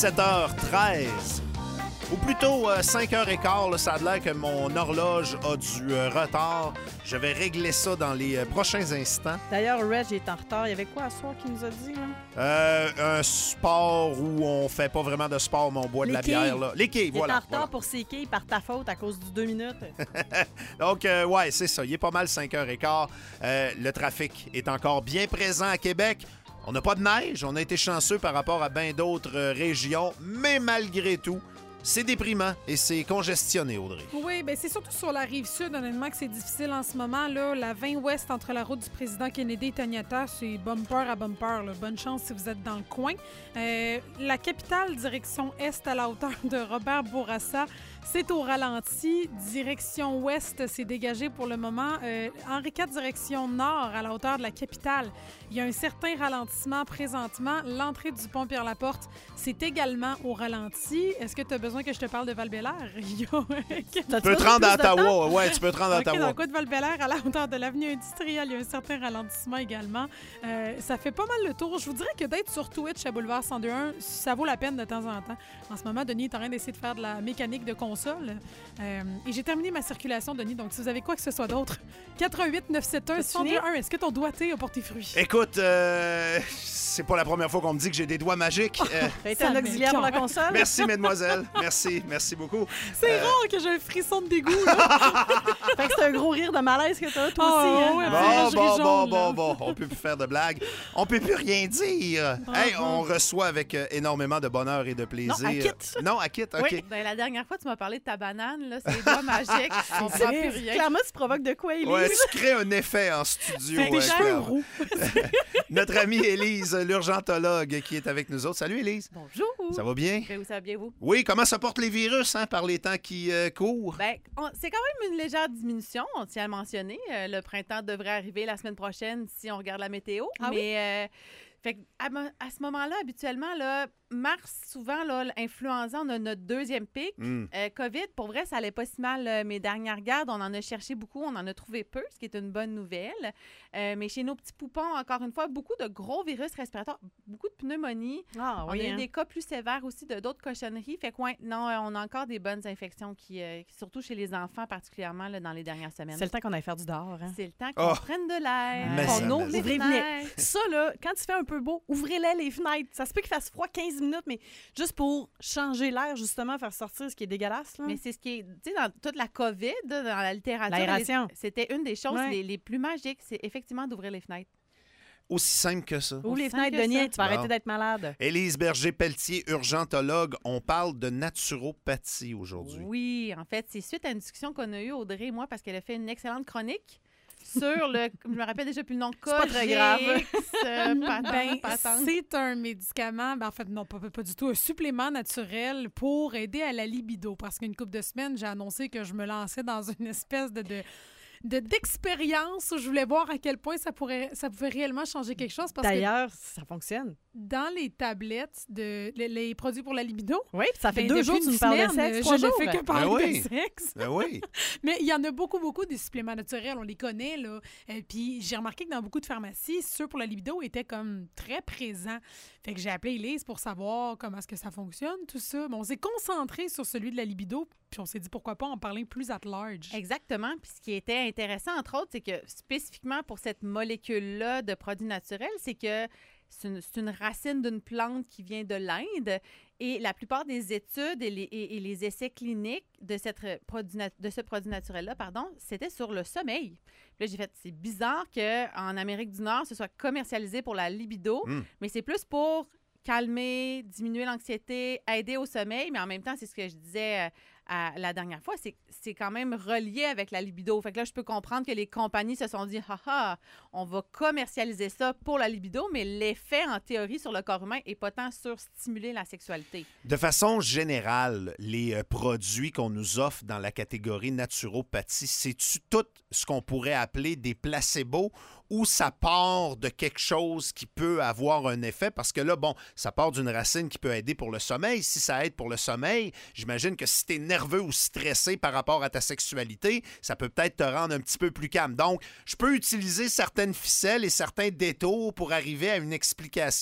7h13. Ou plutôt 5h15, là, ça a l'air que mon horloge a du retard. Je vais régler ça dans les prochains instants. D'ailleurs, Reg est en retard. Il y avait quoi à soir qu'il nous a dit? Là? Un sport où on fait pas vraiment de sport, mais on boit de la bière. Là. Les quilles, voilà. Il est en retard pour ses quilles par ta faute à cause du 2 minutes. Donc, ouais, c'est ça. Il est pas mal 5h15. Le trafic est encore bien présent à Québec. On n'a pas de neige. On a été chanceux par rapport à bien d'autres régions. Mais malgré tout, c'est déprimant et c'est congestionné, Audrey. Oui, bien c'est surtout sur la Rive-Sud, honnêtement, que c'est difficile en ce moment. Là. La 20 ouest entre la route du président Kennedy et Taniata, c'est bumper à bumper. Là. Bonne chance si vous êtes dans le coin. La capitale, direction est à la hauteur de Robert Bourassa, c'est au ralenti. Direction ouest, c'est dégagé pour le moment. Henri IV, direction nord, à la hauteur de la capitale, il y a un certain ralentissement présentement. L'entrée du pont Pierre-Laporte, c'est également au ralenti. Est-ce que tu as besoin que je te parle de Val-Bélair? Tu peux te rendre à Ottawa. Oui, tu peux te rendre à Ottawa. Dans le coin de Val-Bélair, à la hauteur de l'avenue industrielle, il y a un certain ralentissement également. Ça fait pas mal le tour. Je vous dirais que d'être sur Twitch à Boulevard 102.1, ça vaut la peine de temps en temps. En ce moment, Denis est en train d'essayer de faire de la mécanique de console. Et j'ai terminé ma circulation, Denis. Donc, si vous avez quoi que ce soit d'autre, 88 971 102.1, est-ce que ton doigté a porté fruit? Écoute, c'est pas la première fois qu'on me dit que j'ai des doigts magiques. T'as été un auxiliaire pour la console? Merci, mesdemoiselles. Merci beaucoup. C'est rare que j'ai un frisson de dégoût. Fait que c'est un gros rire de malaise que t'as, toi aussi. Ouais, Bon. On peut plus faire de blagues. On peut plus rien dire. On reçoit avec énormément de bonheur et de plaisir. Non, à quitte, OK. Oui, ben, la dernière fois, tu m'as parlé de ta banane. Là, c'est des doigts magiques. On comprend plus rien. Clairement, tu provoques de quoi, Élise? Ouais, tu crées un effet en studio. Notre amie Élise, l'urgentologue, qui est avec nous autres. Salut, Élise. Bonjour. Ça va bien? Ben, ça va bien, vous? Oui, comment ça porte les virus par les temps qui courent? Ben, c'est quand même une légère diminution, on tient à le mentionner. Le printemps devrait arriver la semaine prochaine si on regarde la météo. Mais fait à ce moment-là, habituellement, là, mars, souvent, là, l'influenza, on a notre deuxième pic. COVID, pour vrai, ça allait pas si mal. Mes dernières gardes, on en a cherché beaucoup, on en a trouvé peu, ce qui est une bonne nouvelle. Mais chez nos petits poupons, encore une fois, beaucoup de gros virus respiratoires, beaucoup de pneumonie. Ah, oui, on a eu des cas plus sévères aussi de d'autres cochonneries. Fait que, on a encore des bonnes infections qui surtout chez les enfants, particulièrement là, dans les dernières semaines. C'est le temps qu'on aille faire du dehors. Hein? C'est le temps qu'on prenne de l'air. Qu'on ouvre les fenêtres. fenêtres. Ça, là, quand il fait un peu beau, ouvrez-les les fenêtres. Ça se peut qu'il fasse froid 15 minutes, mais juste pour changer l'air, justement, faire sortir ce qui est dégueulasse. Là. Mais c'est ce qui est, tu sais, dans toute la COVID, dans la littérature, l'aération. C'était une des choses les plus magiques, c'est effectivement d'ouvrir les fenêtres. Aussi simple que ça. Ouvre les fenêtres, Denis, tu vas arrêter d'être malade. Élise Berger-Pelletier, urgentologue. On parle de naturopathie aujourd'hui. Oui, en fait, c'est suite à une discussion qu'on a eue, Audrey et moi, parce qu'elle a fait une excellente chronique sur le, je me rappelle déjà plus le nom, c'est pas très grave. C'est un médicament, en fait, non, pas du tout, un supplément naturel pour aider à la libido. Parce qu'une couple de semaines, j'ai annoncé que je me lançais dans une espèce d'expérience où je voulais voir à quel point ça pouvait réellement changer quelque chose. D'ailleurs, ça fonctionne. Dans les tablettes les produits pour la libido. Oui, ça fait 2 jours que tu me parles de sexe. Je ne fais que parler de sexe. Ben oui. Mais il y en a beaucoup des suppléments naturels, on les connaît, là. Puis j'ai remarqué que dans beaucoup de pharmacies, ceux pour la libido étaient comme très présents. Fait que j'ai appelé Élise pour savoir comment est-ce que ça fonctionne, tout ça. Mais on s'est concentré sur celui de la libido, puis on s'est dit pourquoi pas en parler plus at large. Exactement. Puis ce qui était intéressant, entre autres, c'est que spécifiquement pour cette molécule-là de produits naturels, c'est que c'est une racine d'une plante qui vient de l'Inde et la plupart des études et les essais cliniques de ce produit naturel-là, c'était sur le sommeil. Puis là, j'ai fait, c'est bizarre qu'en Amérique du Nord, ce soit commercialisé pour la libido, mais c'est plus pour calmer, diminuer l'anxiété, aider au sommeil, mais en même temps, c'est ce que je disais la dernière fois, c'est quand même relié avec la libido. Fait que là, je peux comprendre que les compagnies se sont dit « Haha, on va commercialiser ça pour la libido », mais l'effet, en théorie, sur le corps humain est pas tant sur stimuler la sexualité. De façon générale, les produits qu'on nous offre dans la catégorie naturopathie, c'est-tu tout ce qu'on pourrait appeler des placebos ou ça part de quelque chose qui peut avoir un effet? Parce que là, bon, ça part d'une racine qui peut aider pour le sommeil. Si ça aide pour le sommeil, j'imagine que si t'es nerveux ou stressé par rapport à ta sexualité, ça peut peut-être te rendre un petit peu plus calme. Donc, je peux utiliser certaines ficelles et certains détours pour arriver à une explication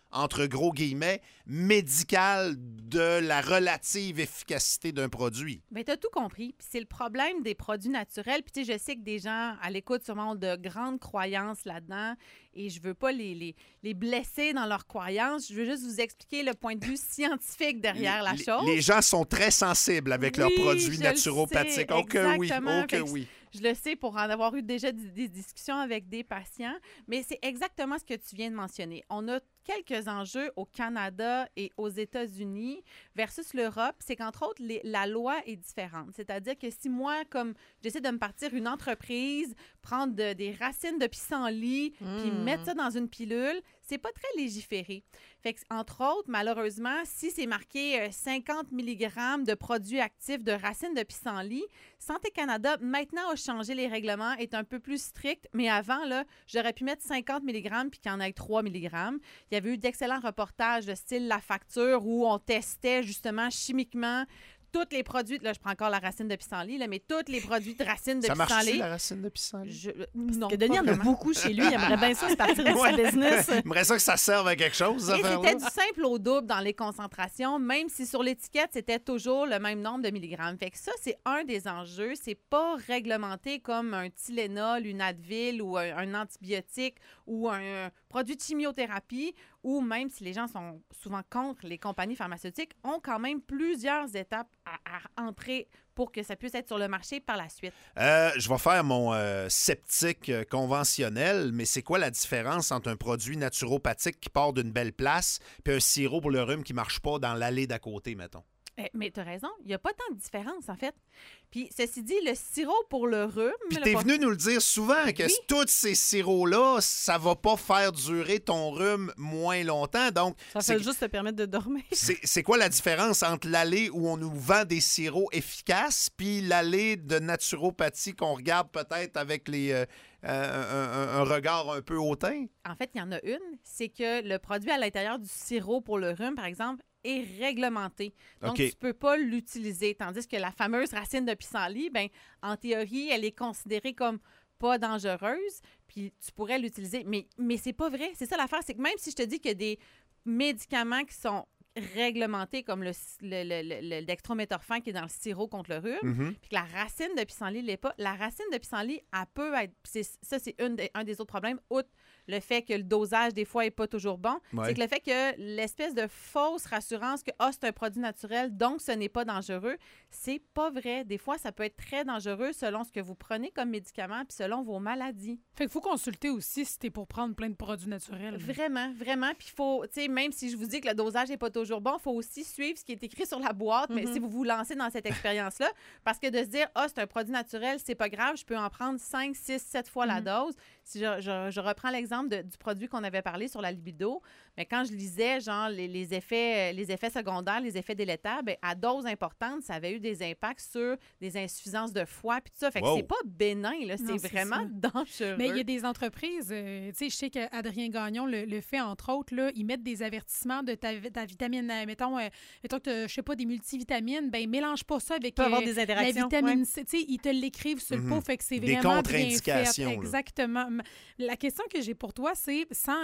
entre gros guillemets, médical de la relative efficacité d'un produit. Bien, tu as tout compris. Puis c'est le problème des produits naturels. Puis tu sais, je sais que des gens à l'écoute sûrement ont de grandes croyances là-dedans et je veux pas les blesser dans leurs croyances. Je veux juste vous expliquer le point de vue scientifique derrière la chose. Les gens sont très sensibles avec leurs produits naturopathiques. Oh que oui, exactement. oh que oui. Je le sais pour en avoir eu déjà des discussions avec des patients, mais c'est exactement ce que tu viens de mentionner. On a quelques enjeux au Canada et aux États-Unis versus l'Europe. C'est qu'entre autres, la loi est différente. C'est-à-dire que si moi, comme j'essaie de me partir une entreprise, prendre des racines de pissenlit, puis mettre ça dans une pilule, c'est pas très légiféré. Fait que, entre autres, malheureusement, si c'est marqué 50 mg de produits actifs de racines de pissenlit, Santé Canada, maintenant, a changé les règlements, est un peu plus strict, mais avant, là, j'aurais pu mettre 50 mg puis qu'il y en ait 3 mg. Il y avait eu d'excellents reportages de style La Facture où on testait justement chimiquement tous les produits, là je prends encore la racine de pissenlit, là, mais tous les produits de racine de pissenlit. Ça marche-tu, la racine de pissenlit? Non, que Denis en a beaucoup chez lui. Il aimerait bien ça se partir de sa business. Il aimerait ça que ça serve à quelque chose, et c'était du simple au double dans les concentrations, même si sur l'étiquette, c'était toujours le même nombre de milligrammes. Fait que ça, c'est un des enjeux. C'est pas réglementé comme un Tylenol, une Advil ou un antibiotique ou un produit de chimiothérapie, ou même si les gens sont souvent contre les compagnies pharmaceutiques, ont quand même plusieurs étapes à entrer pour que ça puisse être sur le marché par la suite. Je vais faire mon sceptique conventionnel, mais c'est quoi la différence entre un produit naturopathique qui part d'une belle place puis un sirop pour le rhume qui marche pas dans l'allée d'à côté, mettons? Mais tu as raison, il n'y a pas tant de différence, en fait. Puis, ceci dit, le sirop pour le rhume... Puis t'es venu nous le dire souvent, que tous ces sirops-là, ça va pas faire durer ton rhume moins longtemps. Donc, ça fait juste te permettre de dormir. C'est quoi la différence entre l'allée où on nous vend des sirops efficaces puis l'allée de naturopathie qu'on regarde peut-être avec un regard un peu hautain? En fait, il y en a une, c'est que le produit à l'intérieur du sirop pour le rhume, par exemple, est réglementé. Donc, tu ne peux pas l'utiliser. Tandis que la fameuse racine de pissenlit, ben, en théorie, elle est considérée comme pas dangereuse, puis tu pourrais l'utiliser. Mais c'est pas vrai. C'est ça l'affaire, c'est que même si je te dis qu'il y a des médicaments qui sont réglementés, comme le dextrométhorphan qui est dans le sirop contre le rhume, puis que la racine de pissenlit ne l'est pas, la racine de pissenlit, elle peut être... Ça, c'est un des autres problèmes, outre le fait que le dosage, des fois, n'est pas toujours bon. Ouais. C'est que le fait que l'espèce de fausse rassurance que c'est un produit naturel, donc ce n'est pas dangereux, c'est pas vrai. Des fois, ça peut être très dangereux selon ce que vous prenez comme médicament puis selon vos maladies. Fait qu'il faut consulter aussi si t'es pour prendre plein de produits naturels. Vraiment, vraiment. Puis il faut, tu sais, même si je vous dis que le dosage n'est pas toujours bon, il faut aussi suivre ce qui est écrit sur la boîte, mais si vous vous lancez dans cette expérience-là, parce que de se dire, c'est un produit naturel, c'est pas grave, je peux en prendre 5, 6, 7 fois la dose. Si je reprends l'exemple du produit qu'on avait parlé sur la libido, mais quand je lisais genre les effets secondaires, les effets délétères, bien, à dose importante, ça avait eu des impacts sur des insuffisances de foie puis tout ça. Fait que c'est pas bénin, là, c'est vraiment dangereux. Mais il y a des entreprises, tu sais, je sais qu'Adrien Gagnon le fait, entre autres, là, ils mettent des avertissements de ta vitamine, mettons que je sais pas, des multivitamines, ben mélange pas ça avec avoir des interactions, la vitamine C. Tu sais, ils te l'écrivent sur le pot, fait que c'est des vraiment contre-indications. Bien fait. Exactement. La question que j'ai pour toi, c'est sans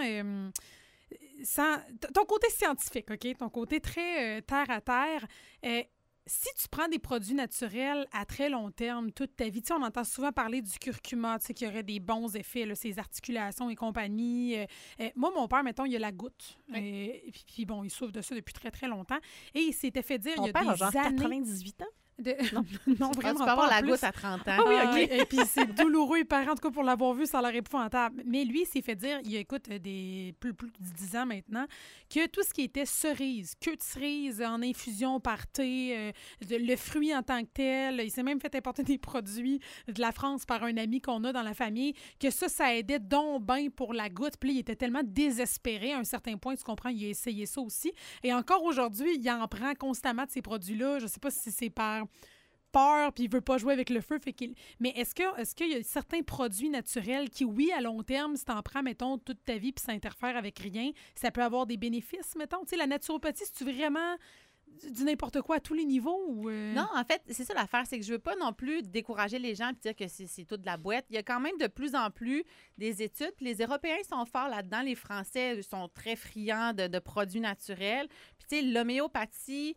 ton côté scientifique, OK? Ton côté très terre à terre. Si tu prends des produits naturels à très long terme, toute ta vie, tu sais, on entend souvent parler du curcuma, tu sais, qu'il y aurait des bons effets, là, ses articulations et compagnie. Moi, mon père, mettons, il a la goutte. Puis bon, il souffre de ça depuis très, très longtemps. Et il s'était fait dire, il y a des genre années... 98 ans? Non, vraiment tu peux avoir pas. la goutte à 30 ans. Ah oui, OK. Et puis c'est douloureux et parent, en tout cas, pour l'avoir vu, ça a l'air épouvantable. Mais lui, il s'est fait dire, il écoute plus de 10 ans maintenant, que tout ce qui était cerise, queue de cerise en infusion par thé, le fruit en tant que tel, il s'est même fait importer des produits de la France par un ami qu'on a dans la famille, que ça aidait donc bien pour la goutte. Puis là, il était tellement désespéré à un certain point, tu comprends, il a essayé ça aussi. Et encore aujourd'hui, il en prend constamment de ces produits-là. Je sais pas si c'est par peur, puis il veut pas jouer avec le feu. Mais est-ce qu'il y a certains produits naturels qui, oui, à long terme, si t'en prends, mettons, toute ta vie, puis ça interfère avec rien, ça peut avoir des bénéfices, mettons? Tu sais, la naturopathie, c'est-tu vraiment du n'importe quoi à tous les niveaux? Ou Non, en fait, c'est ça l'affaire, c'est que je veux pas non plus décourager les gens et dire que c'est tout de la boîte. Il y a quand même de plus en plus des études. Puis les Européens sont forts là-dedans. Les Français sont très friands de produits naturels. Puis tu sais, l'homéopathie,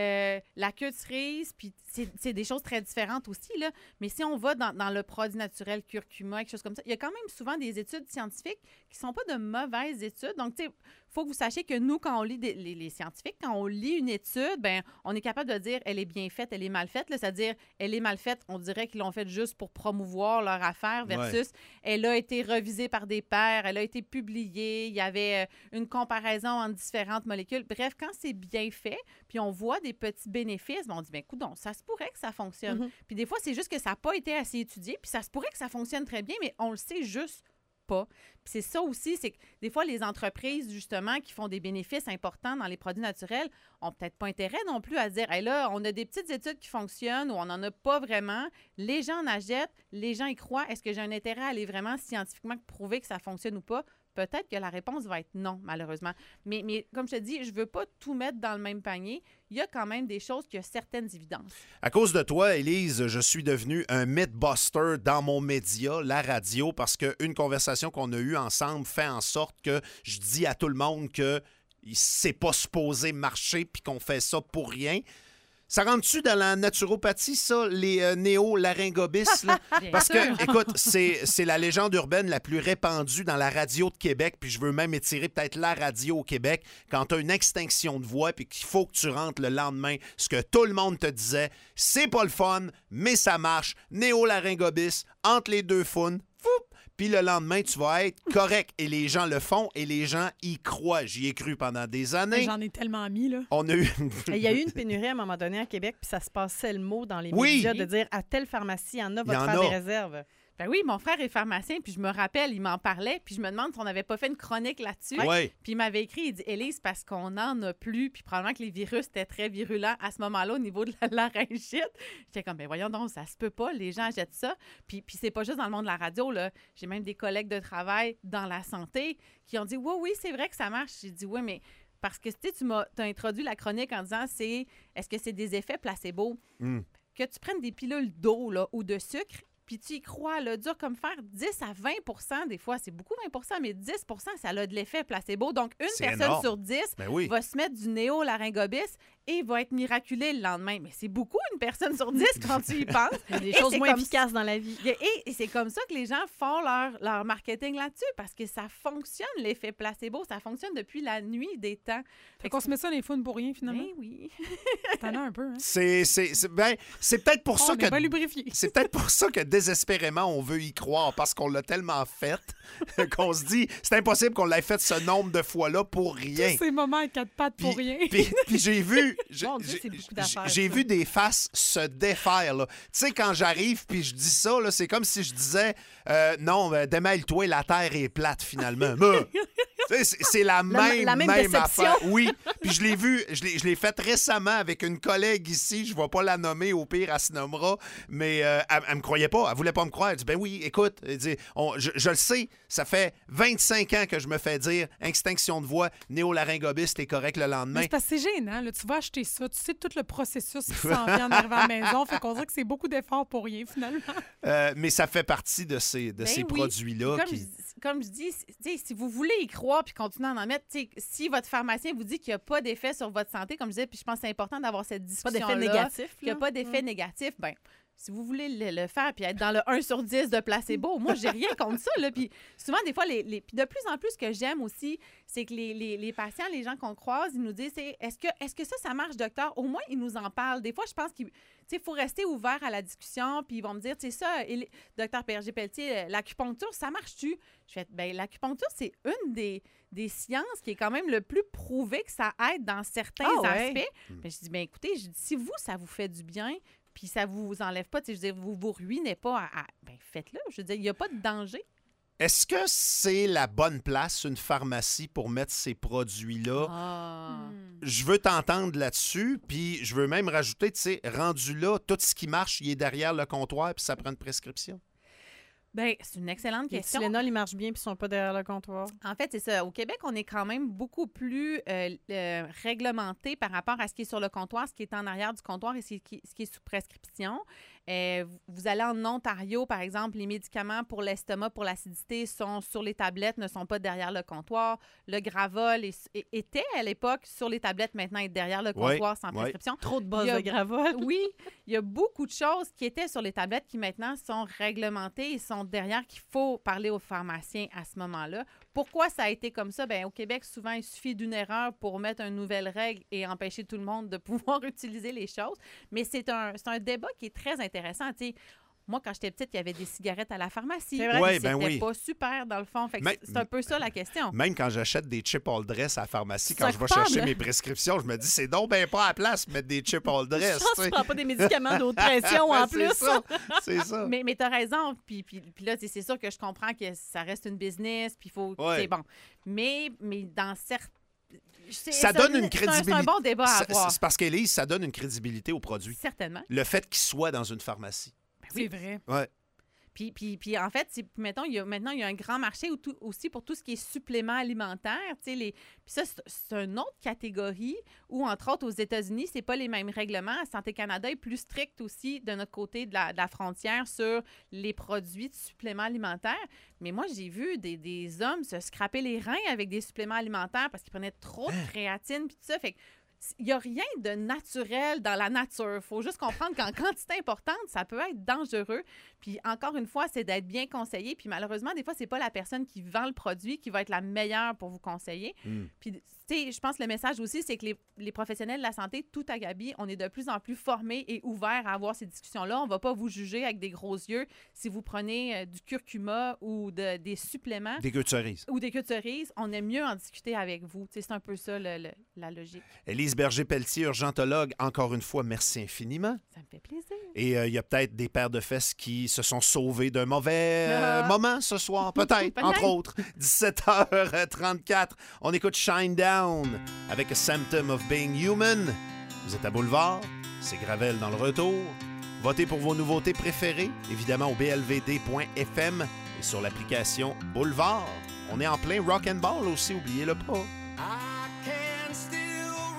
la queue de cerise, puis c'est des choses très différentes aussi, là. Mais si on va dans le produit naturel, curcuma, quelque chose comme ça, il y a quand même souvent des études scientifiques qui sont pas de mauvaises études. Donc, tu sais, il faut que vous sachiez que nous, quand on lit les scientifiques, quand on lit une étude, ben on est capable de dire elle est bien faite, elle est mal faite. Là, c'est-à-dire, elle est mal faite, on dirait qu'ils l'ont faite juste pour promouvoir leur affaire versus elle a été revisée par des pairs, elle a été publiée, il y avait une comparaison entre différentes molécules. Bref, quand c'est bien fait, puis on voit des petits bénéfices, ben on dit, bien, coudonc, ça se pourrait que ça fonctionne. Puis des fois, c'est juste que ça n'a pas été assez étudié, puis ça se pourrait que ça fonctionne très bien, mais on le sait juste pas. Puis c'est ça aussi, c'est que des fois, les entreprises, justement, qui font des bénéfices importants dans les produits naturels, ont peut-être pas intérêt non plus à dire, hey, là, on a des petites études qui fonctionnent ou on n'en a pas vraiment. Les gens en achètent, les gens y croient. Est-ce que j'ai un intérêt à aller vraiment scientifiquement prouver que ça fonctionne ou pas? Peut-être que la réponse va être non, malheureusement. Mais comme je te dis, je ne veux pas tout mettre dans le même panier. Il y a quand même des choses qui ont certaines évidences. À cause de toi, Élise, je suis devenu un mythbuster dans mon média, la radio, parce qu'une conversation qu'on a eue ensemble fait en sorte que je dis à tout le monde que c'est pas supposé marcher puis qu'on fait ça pour rien. Ça rentre-tu dans la naturopathie, ça, les néo-laryngobis? Là? Parce que, écoute, c'est la légende urbaine la plus répandue dans la radio de Québec, puis je veux même étirer peut-être la radio au Québec, quand tu as une extinction de voix puis qu'il faut que tu rentres le lendemain, ce que tout le monde te disait, c'est pas le fun, mais ça marche, néo-laryngobis, entre les deux faunes, puis le lendemain, tu vas être correct. Et les gens le font et les gens y croient. J'y ai cru pendant des années. J'en ai tellement mis, là. On a eu... Il y a eu une pénurie à un moment donné à Québec, puis ça se passait le mot dans les médias de dire à telle pharmacie, il y en a, votre faire des réserves. Ben oui, mon frère est pharmacien, puis je me rappelle, il m'en parlait, puis je me demande si on n'avait pas fait une chronique là-dessus. Ouais. Puis il m'avait écrit, il dit, Élise, parce qu'on n'en a plus, puis probablement que les virus étaient très virulents à ce moment-là au niveau de la laryngite. J'étais comme, ben voyons donc, ça se peut pas, les gens achètent ça. Puis c'est pas juste dans le monde de la radio, là. J'ai même des collègues de travail dans la santé qui ont dit, oui, c'est vrai que ça marche. J'ai dit, oui, mais... Parce que tu m'as introduit la chronique en disant, est-ce que c'est des effets placebo? Que tu prennes des pilules d'eau là, ou de sucre, puis tu y crois, là, dur comme fer, 10 à 20 des fois, c'est beaucoup 20 mais 10 ça a de l'effet placebo. Donc, une personne énorme. sur 10 va se mettre du néo-laryngobis et va être miraculée le lendemain. Mais c'est beaucoup une personne sur 10 quand tu y penses. Il y a des choses moins efficaces dans la vie. Et c'est comme ça que les gens font leur marketing là-dessus, parce que ça fonctionne, l'effet placebo. Ça fonctionne depuis la nuit des temps. Fait qu'on se met ça dans les faunes pour rien, finalement. Ben oui. T'en as un peu, hein? C'est peut-être pour ça que... On est pas lubrifié. C'est peut-être pour ça que désespérément, on veut y croire, parce qu'on l'a tellement fait qu'on se dit, c'est impossible qu'on l'ait fait ce nombre de fois-là pour rien. Tous ces moments à quatre pattes pour rien. Puis j'ai vu... Mon Dieu, c'est beaucoup d'affaires, j'ai ça. vu des faces se défaire. Tu sais, quand j'arrive puis je dis ça, là, c'est comme si je disais non, démêle-toi, la Terre est plate finalement. C'est la même affaire. Oui, puis je l'ai vu, je l'ai fait récemment avec une collègue ici, je ne vais pas la nommer, au pire, elle se nommera, mais elle me croyait pas, elle voulait pas me croire. Elle dit, ben oui, écoute, elle dit, je le sais, ça fait 25 ans que je me fais dire, extinction de voix, néo-laryngobis, t'es correct le lendemain. Mais c'est parce que c'est gênant, là. Tu vas acheter ça, tu sais tout le processus qui s'en vient en arrivant à la maison, fait qu'on dirait que c'est beaucoup d'efforts pour rien, finalement. Mais ça fait partie de ces produits-là. Comme je dis, si vous voulez y croire puis continuer à en mettre, si votre pharmacien vous dit qu'il n'y a pas d'effet sur votre santé, comme je disais, puis je pense que c'est important d'avoir cette discussion-là. Pas d'effet négatif. Qu'il n'y a pas d'effet négatif, bien, si vous voulez le faire puis être dans le 1 sur 10 de placebo, moi, j'ai rien contre ça. Là. Puis souvent, des fois, puis de plus en plus, ce que j'aime aussi, c'est que les patients, les gens qu'on croise, ils nous disent, est-ce que ça marche, docteur? Au moins, ils nous en parlent. Des fois, je pense qu'il faut rester ouvert à la discussion, puis ils vont me dire, tu sais ça, docteur P.R.G. Pelletier, l'acupuncture, ça marche-tu? Je fais, bien, l'acupuncture, c'est une des sciences qui est quand même le plus prouvé que ça aide dans certains aspects. Bien, je dis, bien, écoutez, si vous, ça vous fait du bien, puis ça vous enlève pas, je veux dire, vous ruinez pas, bien, faites-le. Je veux dire, il n'y a pas de danger. Est-ce que c'est la bonne place, une pharmacie, pour mettre ces produits-là? Je veux t'entendre là-dessus, puis je veux même rajouter, tu sais, rendu là, tout ce qui marche, il est derrière le comptoir, puis ça prend une prescription. Bien, c'est une excellente Les question. Tylenol, ils marchent bien puis ils sont pas derrière le comptoir. En fait, c'est ça. Au Québec, on est quand même beaucoup plus réglementé par rapport à ce qui est sur le comptoir, ce qui est en arrière du comptoir et ce qui est sous prescription. Vous allez en Ontario, par exemple, les médicaments pour l'estomac, pour l'acidité sont sur les tablettes, ne sont pas derrière le comptoir. Le Gravol était à l'époque sur les tablettes, maintenant est derrière le comptoir sans prescription. Trop de base de Gravol. Oui, il y a beaucoup de choses qui étaient sur les tablettes qui maintenant sont réglementées et sont derrière qu'il faut parler aux pharmaciens à ce moment-là. Pourquoi ça a été comme ça? Bien, au Québec, souvent, il suffit d'une erreur pour mettre une nouvelle règle et empêcher tout le monde de pouvoir utiliser les choses. Mais c'est un débat qui est très intéressant. Tu sais, moi, quand j'étais petite, il y avait des cigarettes à la pharmacie. C'est vrai? Ouais, C'était pas super, dans le fond. Fait que c'est un peu ça, la question. Même quand j'achète des chips all dress à la pharmacie, quand Ça je vais coupable. chercher mes prescriptions, je me dis, c'est donc bien pas à la place de mettre des chips all dress. Je pense que tu prends pas des médicaments d'autre pression en plus. C'est ça. Mais tu as raison. Puis là, c'est sûr que je comprends que ça reste une business. Puis il faut. Ouais. C'est bon. Mais dans certains. Ça donne une crédibilité. C'est un bon débat à avoir. C'est parce qu'Élise, ça donne une crédibilité au produit. Certainement. Le fait qu'il soit dans une pharmacie. C'est vrai. Ouais. Puis en fait, maintenant, il y a un grand marché aussi pour tout ce qui est suppléments alimentaires. Puis ça, c'est une autre catégorie où, entre autres, aux États-Unis, c'est pas les mêmes règlements. Santé Canada est plus strict aussi de notre côté de la frontière sur les produits de suppléments alimentaires. Mais moi, j'ai vu des hommes se scraper les reins avec des suppléments alimentaires parce qu'ils prenaient trop de créatine puis tout ça. Fait que il n'y a rien de naturel dans la nature. Il faut juste comprendre qu'en quantité importante, ça peut être dangereux. Puis encore une fois, c'est d'être bien conseillé. Puis malheureusement, des fois, c'est pas la personne qui vend le produit qui va être la meilleure pour vous conseiller. Puis, tu sais, je pense que le message aussi, c'est que les professionnels de la santé, tout à Gabi, on est de plus en plus formés et ouverts à avoir ces discussions-là. On ne va pas vous juger avec des gros yeux si vous prenez du curcuma ou des suppléments. Des queues de cerise. Ou des queues de cerise. On aime mieux en discuter avec vous. Tu sais, c'est un peu ça la logique. Élise Berger-Pelletier, urgentologue, encore une fois, merci infiniment. Ça me fait plaisir. Et il y a peut-être des paires de fesses qui se sont sauvés d'un mauvais moment ce soir, peut-être, entre autres. 17h34, on écoute Shine Down avec A Symptom of Being Human. Vous êtes à Boulevard, c'est Gravel dans le retour. Votez pour vos nouveautés préférées, évidemment au blvd.fm et sur l'application Boulevard. On est en plein rock and ball aussi, oubliez-le pas.